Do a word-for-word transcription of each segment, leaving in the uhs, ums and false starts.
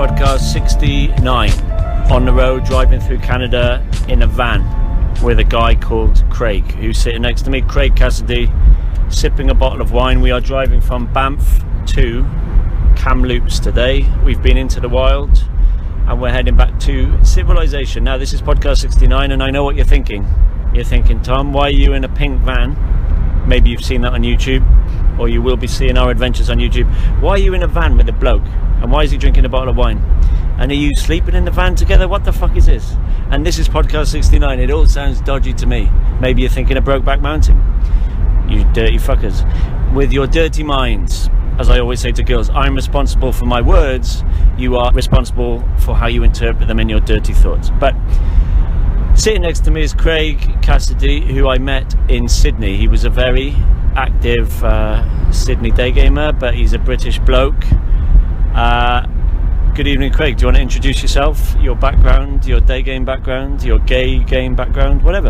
podcast sixty-nine. On the road, driving through Canada in a van with a guy called Craig, who's sitting next to me. Craig Cassidy, sipping a bottle of wine. We are driving from Banff to Kamloops today. We've been into the wild and we're heading back to civilization. Now, this is podcast sixty-nine, and I know what you're thinking. You're thinking, Tom, why are you in a pink van? Maybe you've seen that on YouTube, or you will be seeing our adventures on YouTube. Why are you in a van with a bloke? And why is he drinking a bottle of wine? And are you sleeping in the van together? What the fuck is this? And this is podcast sixty-nine. It all sounds dodgy to me. Maybe you're thinking of Brokeback Mountain. You dirty fuckers. With your dirty minds. As I always say to girls, I'm responsible for my words. You are responsible for how you interpret them in your dirty thoughts. But sitting next to me is Craig Cassidy, who I met in Sydney. He was a very active uh, Sydney day gamer, but he's a British bloke. Uh, good evening, Craig. Do you want to introduce yourself, your background, your day game background, your gay game background, whatever?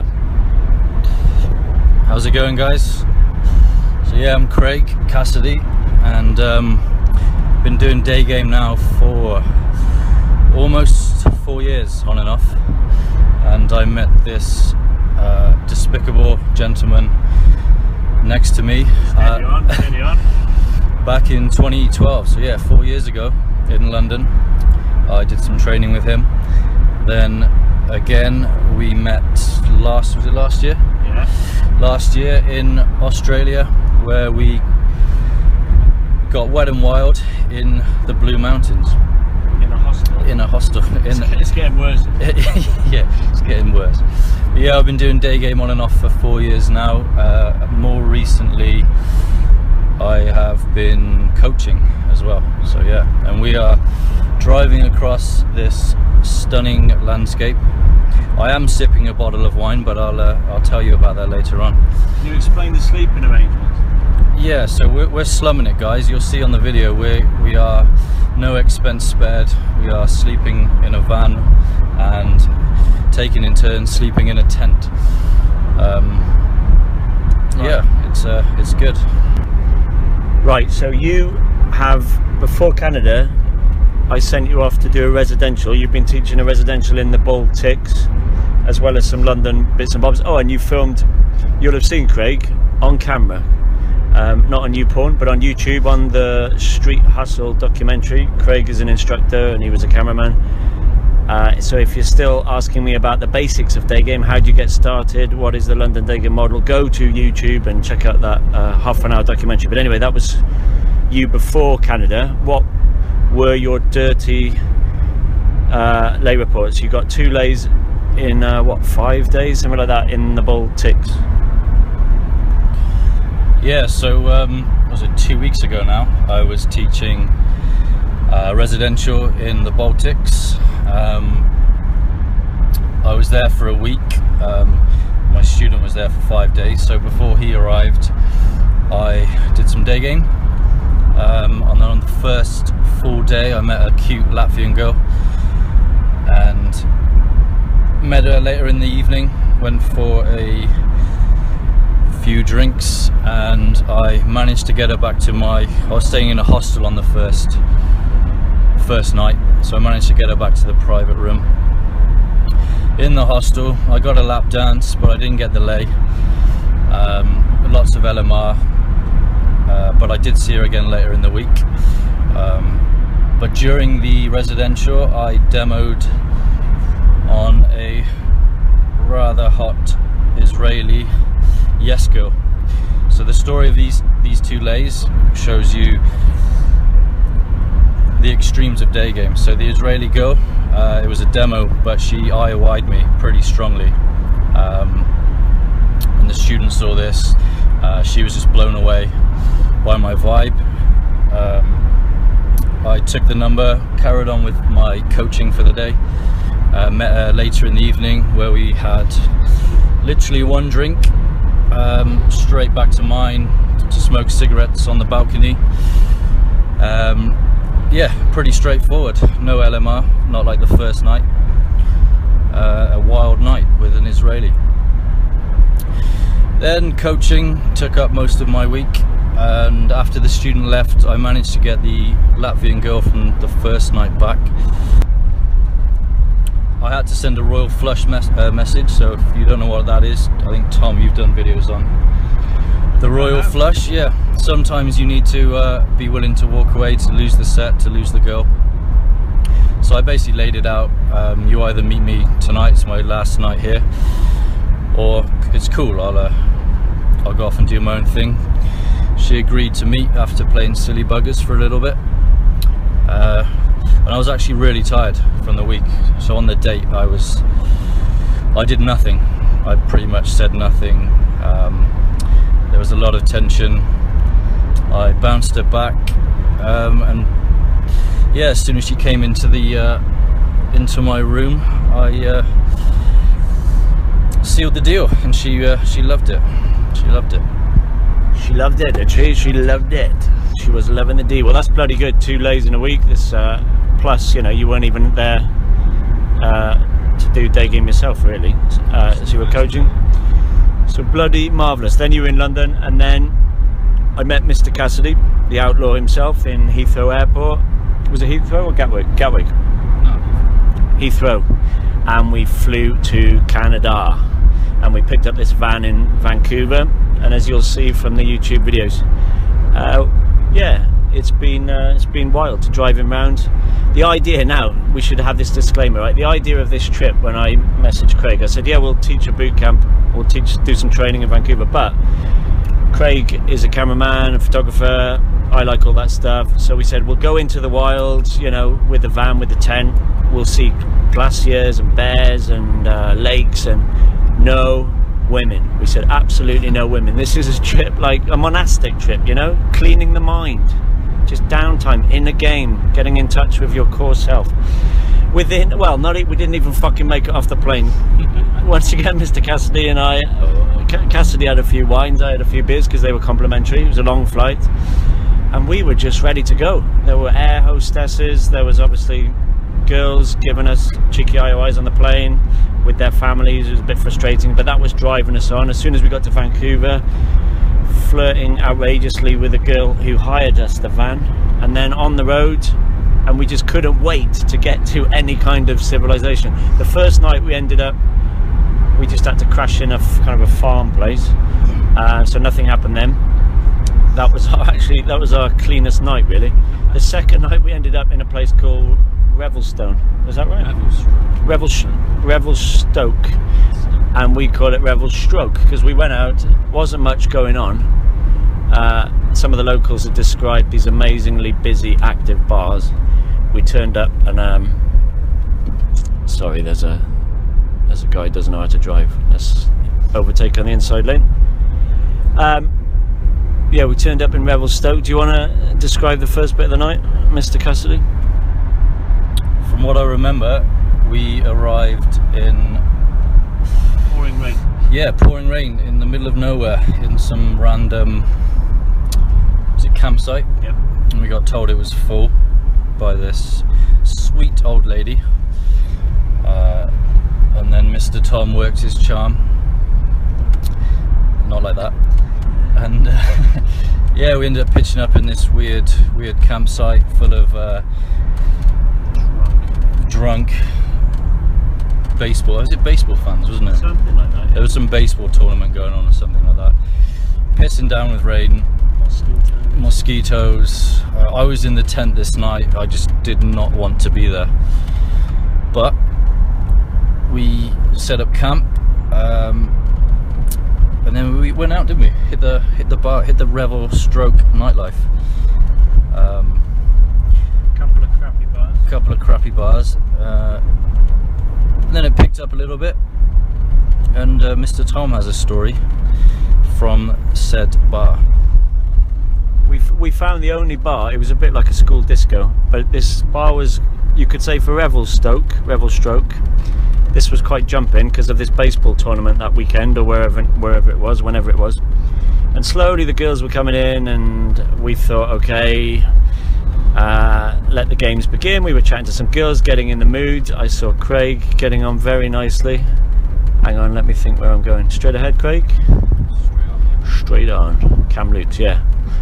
How's it going, guys? So yeah, I'm Craig Cassidy, and um, been doing day game now for almost four years on and off. And I met this uh, despicable gentleman next to me Steady uh, on, steady on. back in twenty twelve. So yeah, four years ago in London. I did some training with him. Then again, we met last was it last year? Yeah. Last year in Australia, where we got wet and wild in the Blue Mountains. In a hostel. In a hostel. In it's, it's getting worse. Yeah, it's getting worse. But yeah, I've been doing day game on and off for four years now. Uh, more recently, I have been coaching as well. So yeah, and we are driving across this stunning landscape. I am sipping a bottle of wine, but I'll uh, I'll tell you about that later on. Can you explain the sleeping arrangements? Yeah, so we're, we're slumming it, guys. You'll see on the video we we are no expense spared. We are sleeping in a van and taking in turn sleeping in a tent. Um, right. Yeah, it's uh, it's good. Right, so you have, before Canada, I sent you off to do a residential. You've been teaching a residential in the Baltics, as well as some London bits and bobs. Oh, and you filmed, you'll have seen Craig on camera. Um, not on YouPorn, but on YouTube, on the Street Hustle documentary. Craig is an instructor and he was a cameraman. Uh, so if you're still asking me about the basics of day game, how do you get started, what is the London day game model, go to YouTube and check out that uh, half an hour documentary. But anyway, that was you before Canada. What were your dirty uh, lay reports? You got two lays in uh, what, five days, something like that, in the Baltics. Yeah, so um, was it two weeks ago now? I was teaching uh, residential in the Baltics. Um, I was there for a week. Um, my student was there for five days. So before he arrived, I did some day game. Um, and then on the first full day, I met a cute Latvian girl, and met her later in the evening. Went for a few drinks, and I managed to get her back to my I was staying in a hostel on the first first night, so I managed to get her back to the private room in the hostel. I got a lap dance, but I didn't get the lay. Um, lots of L M R, uh, but I did see her again later in the week. Um, but during the residential, I demoed on a rather hot Israeli yes girl. So the story of these these two lays shows you the extremes of day games. So the Israeli girl, uh, it was a demo, but she I O I'd me pretty strongly. Um, and the student saw this. Uh, she was just blown away by my vibe. Um, I took the number, carried on with my coaching for the day. Uh, met her later in the evening, where we had literally one drink. Um, straight back to mine to smoke cigarettes on the balcony. Um, yeah, pretty straightforward. No L M R, not like the first night. Uh, a wild night with an Israeli. Then coaching took up most of my week. and after the student left, I managed to get the Latvian girl from the first night back. I had to send a royal flush mes uh, message, so if you don't know what that is, I think Tom, you've done videos on the royal flush. Yeah, sometimes you need to uh, be willing to walk away, to lose the set, to lose the girl. So I basically laid it out. Um, you either meet me tonight, it's my last night here, or it's cool, I'll, uh, I'll go off and do my own thing. She agreed to meet after playing silly buggers for a little bit. Uh, and I was actually really tired from the week. So on the date, I was, I did nothing. I pretty much said nothing. Um, there was a lot of tension. I bounced her back, um, and yeah, as soon as she came into the uh, into my room, I uh, sealed the deal, and she uh, she loved it. She loved it. She loved it. She she loved it. She was loving the deal. Well, that's bloody good. Two lays in a week. This uh, plus, you know, you weren't even there uh, to do day game yourself, really. Uh, as you were coaching. So bloody marvellous. Then you were in London, and then I met Mister Cassidy, the outlaw himself, in Heathrow Airport. Was it Heathrow or Gatwick? Gatwick. No. Heathrow. And we flew to Canada, and we picked up this van in Vancouver. And as you'll see from the YouTube videos, uh, yeah, it's been uh, it's been wild to drive him around. The idea now, we should have this disclaimer, right? The idea of this trip, when I messaged Craig, I said, yeah, we'll teach a boot camp, we'll teach, do some training in Vancouver, but Craig is a cameraman, a photographer, I like all that stuff, so we said we'll go into the wilds, you know, with the van, with the tent, we'll see glaciers and bears and uh, lakes, and no women. We said absolutely no women. This is a trip, like a monastic trip, you know, cleaning the mind, just downtime in the game, getting in touch with your core self. Within, well, not we didn't even fucking make it off the plane. Once again, Mister Cassidy and I, Cassidy had a few wines, I had a few beers because they were complimentary. It was a long flight, and we were just ready to go. There were air hostesses, there was obviously girls giving us cheeky I O Is on the plane with their families. It was a bit frustrating, but that was driving us on. As soon as we got to Vancouver, flirting outrageously with a girl who hired us the van, and then on the road, and we just couldn't wait to get to any kind of civilization. The first night we ended up, we just had to crash in a kind of a farm place, uh, so nothing happened then. That was our, actually that was our cleanest night, really. The second night we ended up in a place called Revelstone. Is that right? Revelstoke. Revelstoke. And we call it Revelstoke because we went out, wasn't much going on. Uh, some of the locals had described these amazingly busy, active bars. We turned up and um, sorry, there's a there's a guy who doesn't know how to drive. Let's overtake on the inside lane. Um, yeah, we turned up in Revelstoke. Do you want to describe the first bit of the night, Mister Cassidy? From what I remember, we arrived in pouring rain. Yeah, pouring rain in the middle of nowhere in some random, was it campsite? Yep. And we got told it was full by this sweet old lady. Uh, and then Mister Tom works his charm. Not like that. And uh, yeah, we ended up pitching up in this weird, weird campsite full of uh, drunk baseball. Was it baseball fans, wasn't it? Something like that. Yeah. There was some baseball tournament going on or something like that. Pissing down with rain, Mosquitoes. mosquitoes. Uh, I was in the tent this night. I just did not want to be there. But we set up camp, um, and then we went out, didn't we? Hit the hit the bar, hit the Revelstoke nightlife. Um, Couple of crappy bars. couple of crappy bars. Uh, then it picked up a little bit, and uh, Mister Tom has a story from said bar. We we found the only bar. It was a bit like a school disco, but this bar was, you could say, for Revelstoke, Revelstoke. This was quite jumping because of this baseball tournament that weekend, or wherever wherever it was, whenever it was. And slowly the girls were coming in, and we thought, okay, uh, let the games begin. We were chatting to some girls, getting in the mood. I saw Craig getting on very nicely. Hang on, let me think where I'm going. Straight ahead, Craig? Straight on. Straight on. Kamloops, yeah.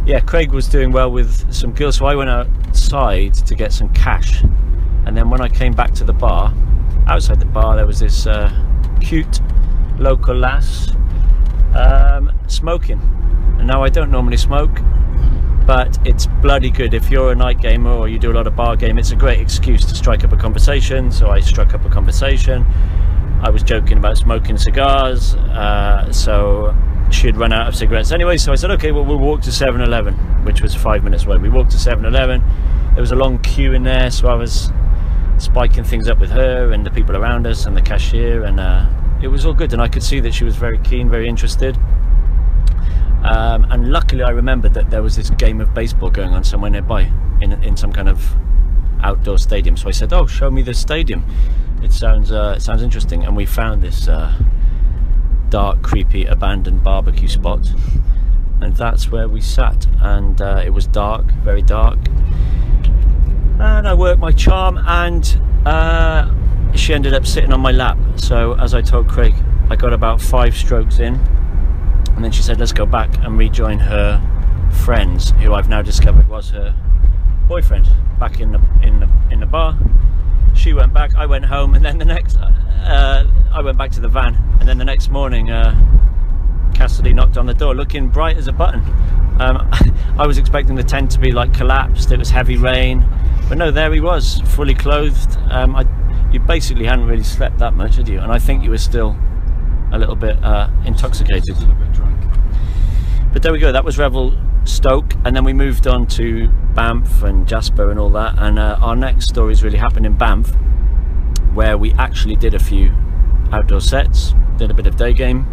yeah, Craig was doing well with some girls, so I went outside to get some cash, and then when I came back to the bar, outside the bar there was this uh, cute local lass um, smoking. And now I don't normally smoke, but it's bloody good if you're a night gamer or you do a lot of bar game. It's a great excuse to strike up a conversation. So I struck up a conversation. I was joking about smoking cigars, uh, so she had run out of cigarettes anyway, so I said, okay, well, we'll walk to seven eleven, which was five minutes away. We walked to seven eleven. There was a long queue in there, so I was spiking things up with her and the people around us and the cashier, and uh, it was all good, and I could see that she was very keen, very interested. Um, and luckily I remembered that there was this game of baseball going on somewhere nearby in, in some kind of outdoor stadium, so I said, oh, show me the stadium, it sounds uh, it sounds interesting. And we found this uh, dark, creepy, abandoned barbecue spot, and that's where we sat. And uh, it was dark, very dark, and I worked my charm, and uh, she ended up sitting on my lap. So as I told Craig, I got about five strokes in, and then she said, let's go back and rejoin her friends, who I've now discovered was her boyfriend, back in the in the in the bar. She went back, I went home, and then the next uh, I went back to the van, and then the next morning uh, Cassidy knocked on the door looking bright as a button. um, I was expecting the tent to be like collapsed, it was heavy rain, but no, there he was, fully clothed. um, I, you basically hadn't really slept that much, had you? And I think you were still a little bit uh, intoxicated. A little bit drunk. But there we go, that was Revelstoke, and then we moved on to Banff and Jasper and all that, and uh, our next stories really happened in Banff, where we actually did a few outdoor sets, did a bit of day game.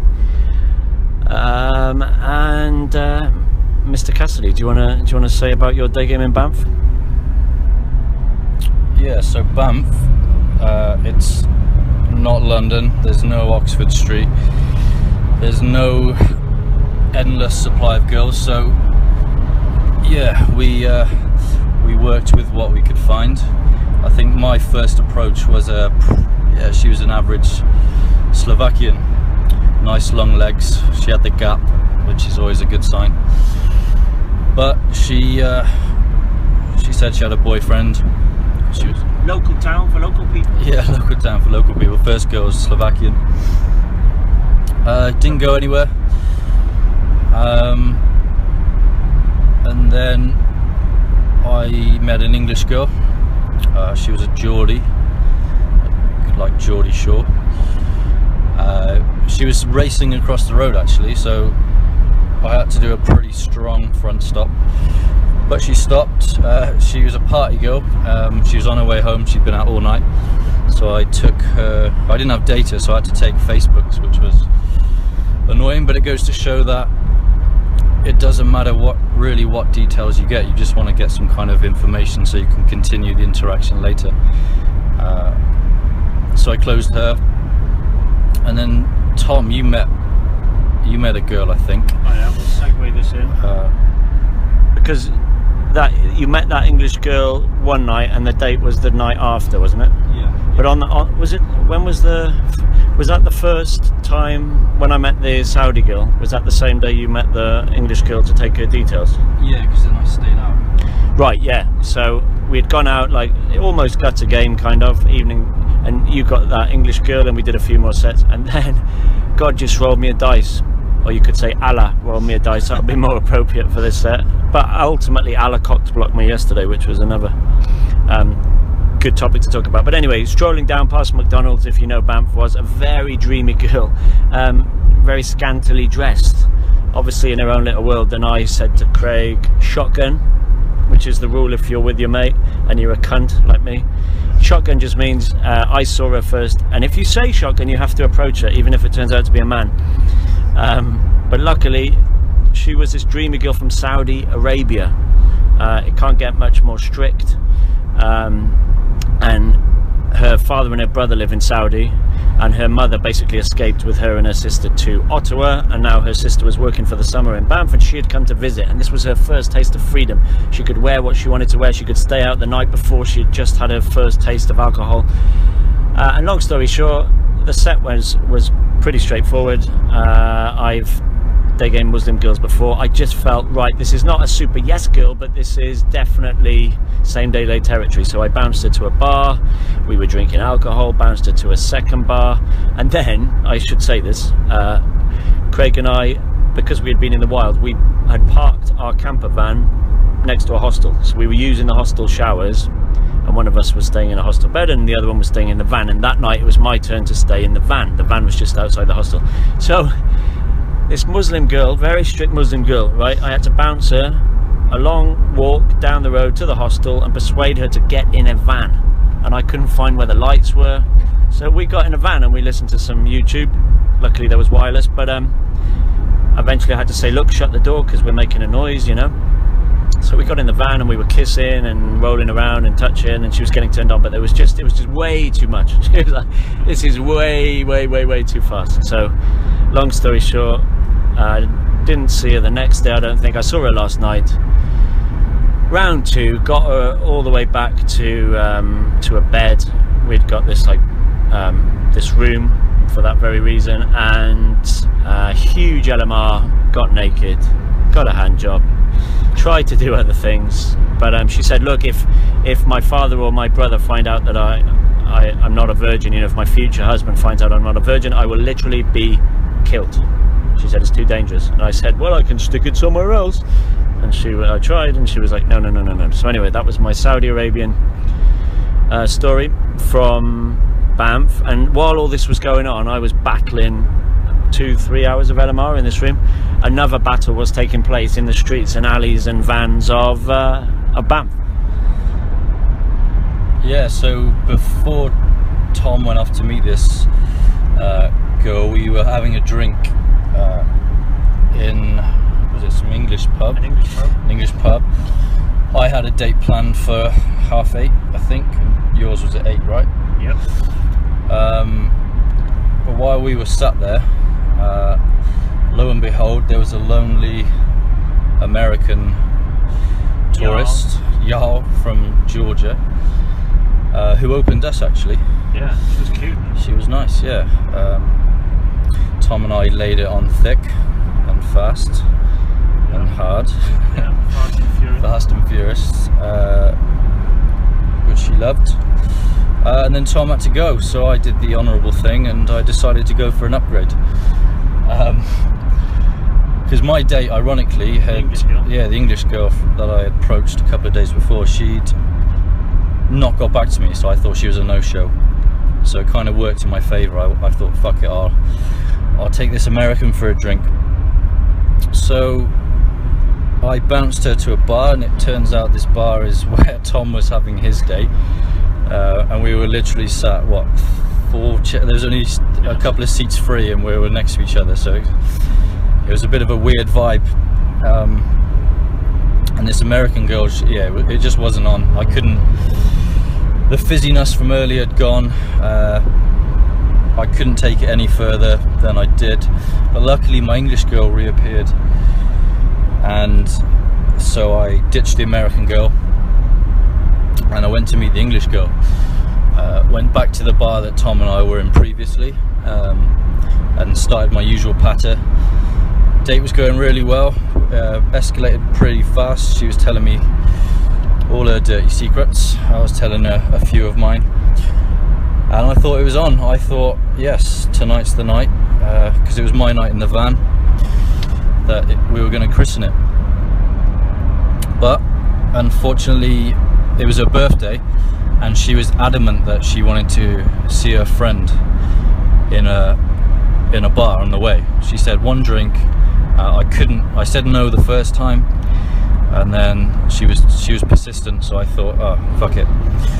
Um, and uh, Mister Cassidy, do you want to do you want to say about your day game in Banff? Yeah, so Banff, uh, it's not London, there's no Oxford Street, there's no endless supply of girls, so yeah, we uh, we worked with what we could find. I think my first approach was a yeah, she was an average Slovakian, nice long legs, she had the gap, which is always a good sign, but she uh, she said she had a boyfriend. She was local town for local people. Yeah, local town for local people. First girl was Slovakian. Uh, didn't go anywhere. Um, and then I met an English girl. Uh, she was a Geordie, like Geordie Shore. Uh, she was racing across the road actually, so I had to do a pretty strong front stop. But she stopped. Uh, she was a party girl. Um, she was on her way home. She'd been out all night. So I took her. I didn't have data, so I had to take Facebook's, which was annoying. But it goes to show that it doesn't matter what really what details you get. You just want to get some kind of information so you can continue the interaction later. Uh, so I closed her, and then Tom, you met you met a girl, I think. I know. We'll segue this in Uh, because. That you met that English girl one night, and the date was the night after, wasn't it? yeah. But on the on, was it when was the was that the first time when I met the Saudi girl? Was that the same day you met the English girl to take her details? Yeah, because then I stayed out. Right, yeah. So we had gone out like almost gutter game kind of evening, and you got that English girl, and we did a few more sets, and then God just rolled me a dice. Or you could say Allah rolled me a dice, that would be more appropriate for this set. But ultimately Allah cocked blocked me yesterday, which was another um, good topic to talk about. But anyway, strolling down past McDonald's, if you know Banff, was a very dreamy girl, um, very scantily dressed, obviously in her own little world. And I said to Craig, shotgun, which is the rule if you're with your mate and you're a cunt like me. Shotgun just means uh, I saw her first, and if you say shotgun you have to approach her, even if it turns out to be a man. Um, but luckily she was this dreamy girl from Saudi Arabia. Uh, it can't get much more strict, um, and her father and her brother live in Saudi, and her mother basically escaped with her and her sister to Ottawa, and now her sister was working for the summer in Banff, and she had come to visit, and this was her first taste of freedom. She could wear what she wanted to wear, she could stay out the night before, she had just had her first taste of alcohol. Uh, and long story short, the set was was pretty straightforward. uh, I've day game Muslim girls before. I just felt, right, this is not a super yes girl, but this is definitely same day late territory. So I bounced her to a bar, we were drinking alcohol, bounced her to a second bar, and then, I should say this, uh, Craig and I, because we had been in the wild, we had parked our camper van next to a hostel. So we were using the hostel showers, and one of us was staying in a hostel bed and the other one was staying in the van, and that night it was my turn to stay in the van. The van was just outside the hostel. So this Muslim girl, very strict Muslim girl, right, I had to bounce her a long walk down the road to the hostel and persuade her to get in a van, and I couldn't find where the lights were. So we got in a van and we listened to some YouTube. Luckily there was wireless, but um eventually I had to say, look, shut the door because we're making a noise, you know. So we got in the van and we were kissing and rolling around and touching, and she was getting turned on, but there was just, it was just way too much. She was like, this is way, way, way, way too fast. So long story short, I uh, didn't see her the next day. I don't think I saw her last night. Round two, got her all the way back to um, to a bed. We'd got this like um, this room for that very reason, and a huge L M R, got naked, got a hand job, tried to do other things, but um, she said, look, if if my father or my brother find out that I, I I'm not a virgin, you know, if my future husband finds out I'm not a virgin, I will literally be killed. She said it's too dangerous, and I said, well, I can stick it somewhere else. And she, I tried, and she was like, no, no, no, no, no. So anyway, that was my Saudi Arabian uh, story from Banff. And while all this was going on, I was battling two, three hours of L M R in this room. Another battle was taking place in the streets and alleys and vans of, uh, of Banff. Yeah, so before Tom went off to meet this uh, girl, we were having a drink uh, in, was it some English pub? An English pub. An English pub. I had a date planned for half eight, I think. Yours was at eight, right? Yep. Um, but while we were sat there, uh, lo and behold, there was a lonely American tourist, Yal, from Georgia, uh, who opened us actually. Yeah, she was cute. She was nice, yeah. Um, Tom and I laid it on thick and fast and hard. Yeah, fast and furious. Fast and furious, uh, which she loved. Uh, and then Tom had to go, so I did the honourable thing and I decided to go for an upgrade. Because um, my date, ironically, had, the yeah, the English girl that I approached a couple of days before, she'd not got back to me, so I thought she was a no-show. So it kind of worked in my favour. I, I thought, fuck it, I'll, I'll take this American for a drink. So I bounced her to a bar, and it turns out this bar is where Tom was having his day. Uh, and we were literally sat, what, four chairs, there was only a couple of seats free and we were next to each other, so it was a bit of a weird vibe. Um, and this American girl, she, yeah, it just wasn't on. I couldn't, the fizziness from earlier had gone. uh, I couldn't take it any further than I did, but luckily my English girl reappeared, and so I ditched the American girl and I went to meet the English girl. Uh, went back to the bar that Tom and I were in previously, um, and started my usual patter. Date was going really well, uh, escalated pretty fast. She was telling me all her dirty secrets, I was telling her a few of mine, and I thought it was on. I thought, yes, tonight's the night, because uh, it was my night in the van, that it, we were going to christen it. But unfortunately it was her birthday, and she was adamant that she wanted to see her friend in a in a bar on the way. She said one drink. uh, I couldn't, I said no the first time, and then she was she was persistent, so I thought, oh fuck it,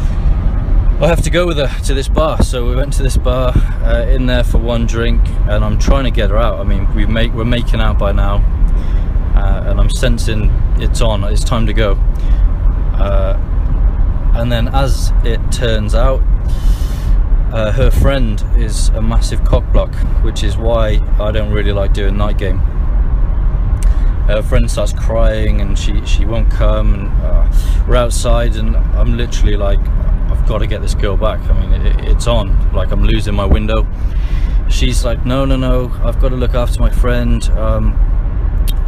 I have to go with her to this bar. So we went to this bar, uh, in there for one drink, and I'm trying to get her out. I mean, we make we're making out by now, uh, and I'm sensing it's on, it's time to go. uh, And then, as it turns out, uh, her friend is a massive cockblock, which is why I don't really like doing night game. Her friend starts crying and she, she won't come, and uh, we're outside and I'm literally like, I've got to get this girl back. I mean, it, it's on, like I'm losing my window. She's like, no, no, no, I've got to look after my friend. Um,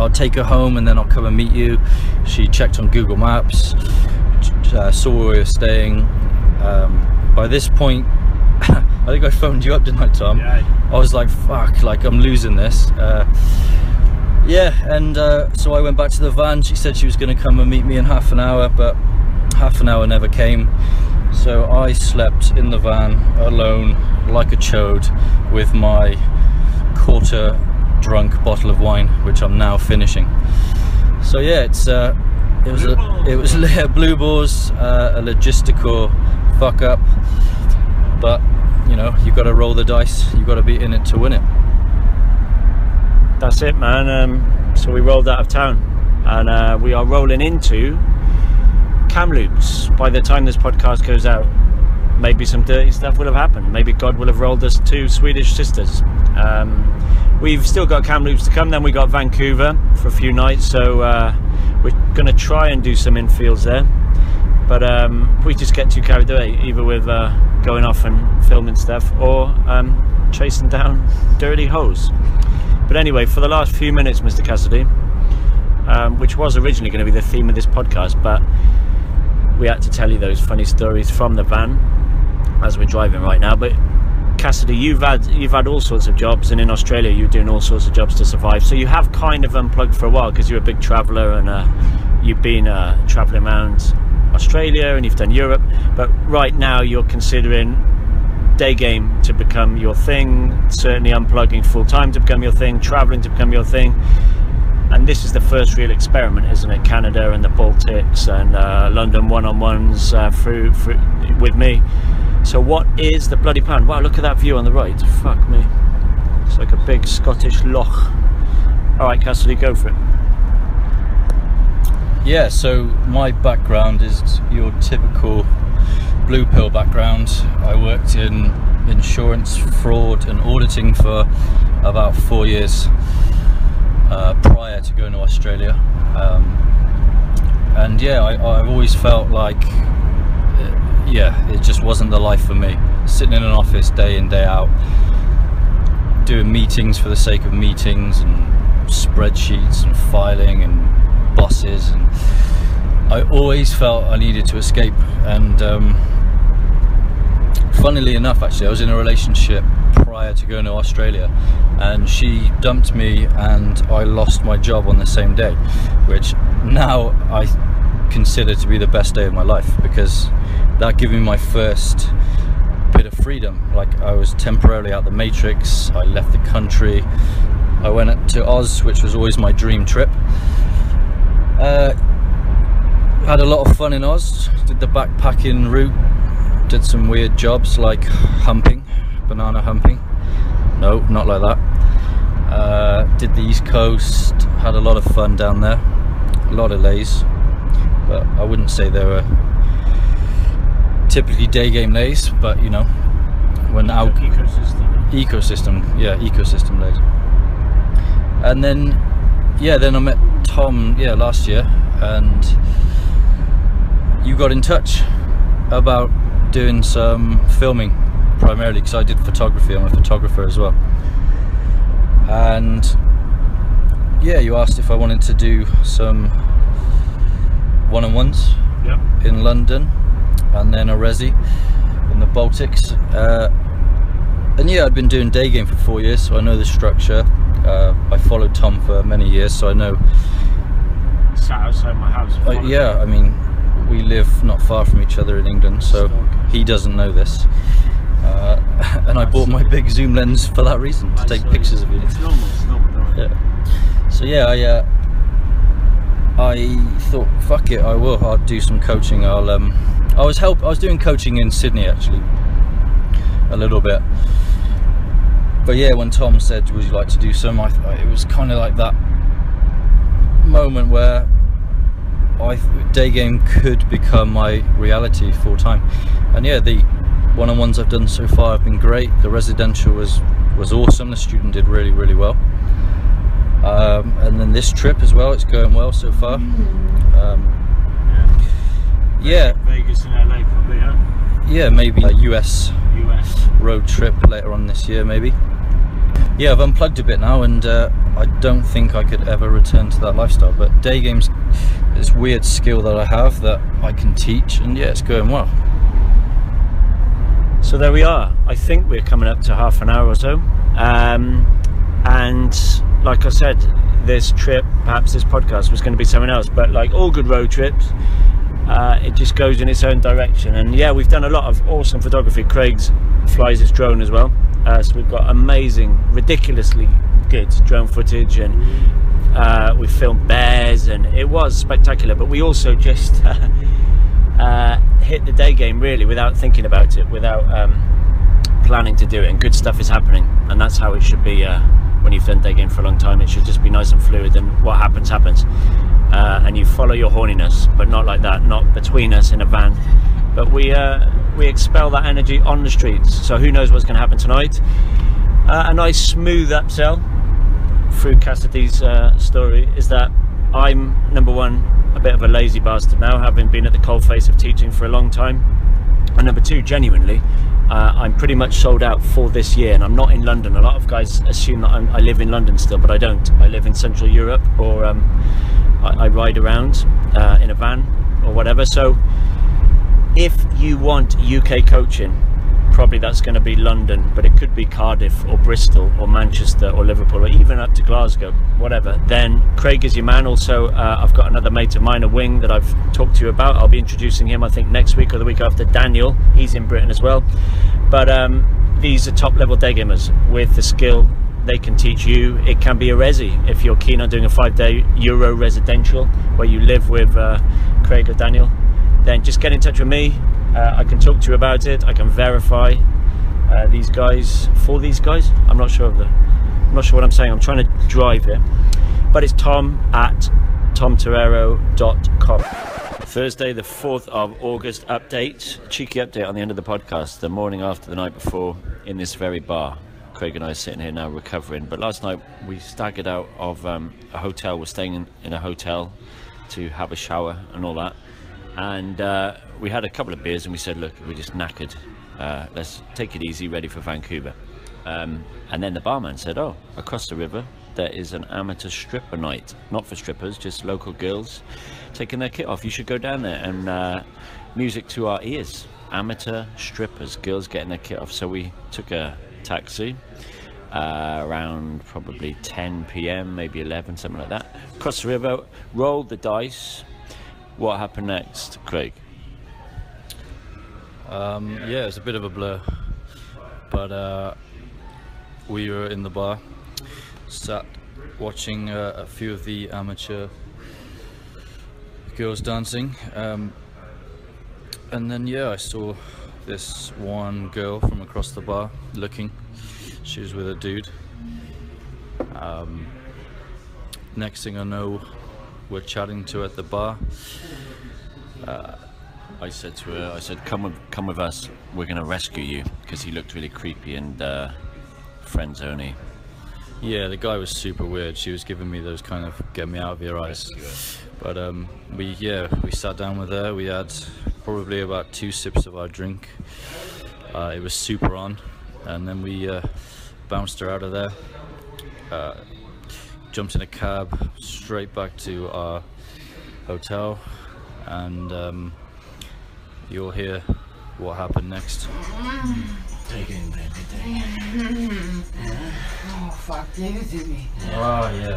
I'll take her home and then I'll come and meet you. She checked on Google Maps, uh, saw where we were staying. Um, by this point, I think I phoned you up, didn't I, Tom? Yeah. I was like, fuck, like I'm losing this. Uh, yeah, and uh, so I went back to the van. She said she was going to come and meet me in half an hour, but half an hour never came. So I slept in the van alone like a chode with my quarter drunk bottle of wine, which I'm now finishing. So yeah, it's uh, it was a, it was blue balls, uh, a logistical fuck up, but you know, you got to roll the dice. You got to be in it to win it. That's it, man. Um, so we rolled out of town, and uh, we are rolling into Kamloops. By the time this podcast goes out, maybe some dirty stuff will have happened. Maybe God will have rolled us two Swedish sisters. Um, we've still got Kamloops to come. Then we got Vancouver for a few nights. So uh, we're going to try and do some infields there. But um, we just get too carried away, either with uh, going off and filming stuff or um, chasing down dirty hoes. But anyway, for the last few minutes, Mister Cassidy, um, which was originally going to be the theme of this podcast, but we had to tell you those funny stories from the van as we're driving right now. But Cassidy, you've had you've had all sorts of jobs, and in Australia you're doing all sorts of jobs to survive. So you have kind of unplugged for a while because you're a big traveller, and uh, you've been uh, travelling around Australia and you've done Europe, but right now you're considering day game to become your thing, certainly unplugging full time to become your thing, traveling to become your thing, and this is the first real experiment, isn't it? Canada and the Baltics and uh, London one-on-ones uh, through, through with me. So what is the bloody plan? Wow, look at that view on the right. Fuck me, it's like a big Scottish loch. All right, Cassidy, go for it. Yeah, so my background is your typical blue pill background. I worked in insurance, fraud and auditing for about four years uh, prior to going to Australia. Um, and yeah, I, I've always felt like, uh, yeah, it just wasn't the life for me. Sitting in an office day in, day out, doing meetings for the sake of meetings and spreadsheets and filing and bosses, and I always felt I needed to escape. And um, funnily enough, actually, I was in a relationship prior to going to Australia, and she dumped me and I lost my job on the same day, which now I consider to be the best day of my life, because that gave me my first bit of freedom. Like, I was temporarily out the matrix, I left the country, I went to Oz, which was always my dream trip. Uh, had a lot of fun in Oz, did the backpacking route, did some weird jobs like humping, banana humping, no, not like that. Uh, did the East Coast, had a lot of fun down there, a lot of lays, but I wouldn't say they were typically day game lays, but you know, when out ecosystem, ecosystem, yeah, ecosystem lays. And then, yeah, then I met Tom, yeah, last year, and you got in touch about doing some filming, primarily because I did photography. I'm a photographer as well. And yeah, you asked if I wanted to do some one-on-ones yep. in London, and then a resi in the Baltics. Uh, and yeah, I'd been doing day game for four years, so I know the structure. Uh, I followed Tom for many years, so I know. Sat outside my house. Uh, yeah, I mean, we live not far from each other in England, so he doesn't know this. Uh, and I bought my big zoom lens for that reason, to take pictures of you. It's normal, it's normal. Yeah. So yeah, I uh, I thought, fuck it, I will. I'll do some coaching. I'll um, I was help. I was doing coaching in Sydney actually, a little bit. But yeah, when Tom said, would you like to do some, I, it was kind of like that moment where I day game could become my reality full time. And yeah, the one-on-ones I've done so far have been great. The residential was was awesome. The student did really really well. Um, and then this trip as well, it's going well so far. Um, yeah. Vegas and L A probably, huh? Yeah, maybe a U S U S road trip later on this year, maybe. Yeah, I've unplugged a bit now, and uh, I don't think I could ever return to that lifestyle. But day games, this weird skill that I have that I can teach, and yeah, it's going well. So there we are. I think we're coming up to half an hour or so. Um, and like I said, this trip, perhaps this podcast was going to be something else, but like all good road trips, uh, it just goes in its own direction. And yeah, we've done a lot of awesome photography. Craig's flies his drone as well. Uh, so we've got amazing, ridiculously good drone footage, and uh, we filmed bears, and it was spectacular. But we also just uh, uh, hit the day game really without thinking about it, without um, planning to do it, and good stuff is happening, and that's how it should be. Uh, when you've done day game for a long time, it should just be nice and fluid, and what happens happens, uh, and you follow your horniness, but not like that, not between us in a van, but we uh, we expel that energy on the streets. So who knows what's going to happen tonight. Uh, a nice smooth upsell through Cassidy's uh, story is that I'm, number one, a bit of a lazy bastard now, having been at the coalface of teaching for a long time, and number two, genuinely, uh, I'm pretty much sold out for this year, and I'm not in London. A lot of guys assume that I'm, I live in London still, but I don't. I live in Central Europe, or um, I, I ride around uh, in a van or whatever. So if you want U K coaching, probably that's going to be London, but it could be Cardiff or Bristol or Manchester or Liverpool, or even up to Glasgow, whatever, then Craig is your man. Also, uh, I've got another mate of mine, a wing, that I've talked to you about. I'll be introducing him, I think, next week or the week after. Daniel, he's in Britain as well. But um, these are top level day gamers with the skill they can teach you. It can be a resi if you're keen on doing a five day Euro residential where you live with uh, Craig or Daniel. Then just get in touch with me. Uh, I can talk to you about it. I can verify uh, these guys for these guys. I'm not sure of the. I'm not sure what I'm saying. I'm trying to drive here, but it's Tom at tom torero dot com. Thursday, the fourth of August. Update, cheeky update on the end of the podcast. The morning after the night before, in this very bar. Craig and I are sitting here now recovering. But last night we staggered out of um, a hotel. We're staying in, in a hotel to have a shower and all that. And uh, we had a couple of beers and we said, look, we're just knackered, uh, let's take it easy, ready for Vancouver. Um, and then the barman said, oh, across the river there is an amateur stripper night, not for strippers, just local girls taking their kit off. You should go down there, and uh, music to our ears, amateur strippers, girls getting their kit off. So we took a taxi uh, around probably ten p m, maybe eleven, something like that, across the river, rolled the dice. What happened next, Craig? Um, yeah, it's a bit of a blur, but uh, we were in the bar, sat watching uh, a few of the amateur girls dancing, um, and then yeah, I saw this one girl from across the bar looking. She was with a dude. Um, next thing I know, we're chatting to her at the bar. Uh, I said to her, I said, come with, come with us, we're going to rescue you, because he looked really creepy and uh, friends only. Yeah, the guy was super weird. She was giving me those kind of get me out of your eyes. But um, we, yeah, we sat down with her. We had probably about two sips of our drink. Uh, it was super on, and then we uh, bounced her out of there. Uh, jumped in a cab straight back to our hotel, and um, you'll hear what happened next. Taking baby. Oh fuck, give it to me. Oh yeah.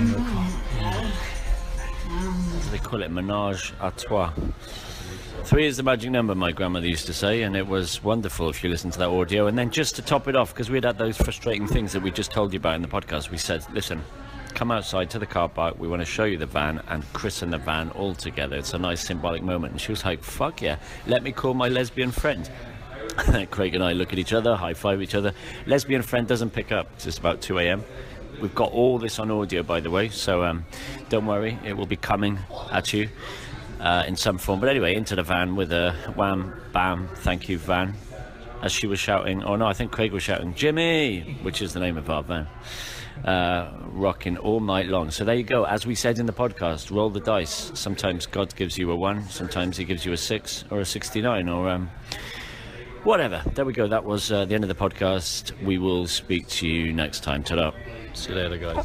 They call it menage a trois. Three is the magic number, my grandmother used to say, and it was wonderful if you listen to that audio. And then just to top it off, because we'd had those frustrating things that we just told you about in the podcast, we said, listen, come outside to the car park, we want to show you the van and christen the van all together. It's a nice symbolic moment. And she was like, fuck yeah, let me call my lesbian friend. Craig and I look at each other, high five each other. Lesbian friend doesn't pick up. It's just about two a m We've got all this on audio, by the way, so um, don't worry, it will be coming at you uh, in some form. But anyway, into the van with a wham, bam, thank you, van. As she was shouting, oh no, I think Craig was shouting, Jimmy, which is the name of our van. Uh, rocking all night long. So there you go. As we said in the podcast, roll the dice. Sometimes God gives you a one, sometimes he gives you a six or a sixty-nine, or um, Whatever. There we go. That was uh, the end of the podcast. We will speak to you next time. Ta-da. See you later, guys.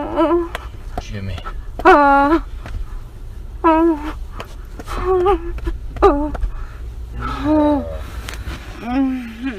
Jimmy. Uh, uh, uh.